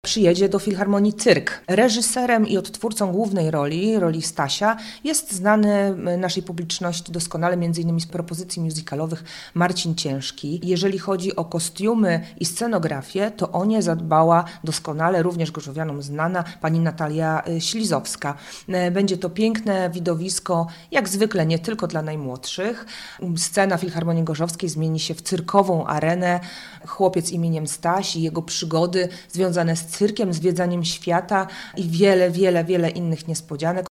Przyjedzie do Filharmonii Cyrk. Reżyserem i odtwórcą głównej roli Stasia, jest znany naszej publiczności doskonale, m.in. z propozycji musicalowych, Marcin Ciężki. Jeżeli chodzi o kostiumy i scenografię, to o nie zadbała doskonale, również gorzowianom znana, pani Natalia Ślizowska. Będzie to piękne widowisko, jak zwykle nie tylko dla najmłodszych. Scena Filharmonii Gorzowskiej zmieni się w cyrkową arenę. Chłopiec imieniem Staś i jego przygody związane z cyrkiem, zwiedzaniem świata i wiele innych niespodzianek.